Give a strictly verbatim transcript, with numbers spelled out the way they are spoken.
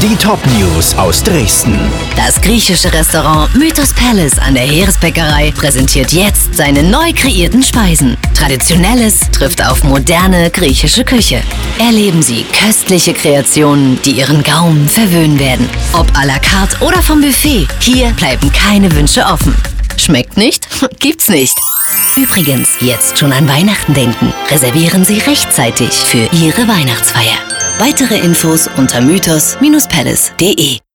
Die Top-News aus Dresden. Das griechische Restaurant Mythos Palace an der Heeresbäckerei präsentiert jetzt seine neu kreierten Speisen. Traditionelles trifft auf moderne griechische Küche. Erleben Sie köstliche Kreationen, die Ihren Gaumen verwöhnen werden. Ob à la carte oder vom Buffet, hier bleiben keine Wünsche offen. Schmeckt nicht? Gibt's nicht. Übrigens, jetzt schon an Weihnachten denken. Reservieren Sie rechtzeitig für Ihre Weihnachtsfeier. Weitere Infos unter mythos Bindestrich palace punkt de.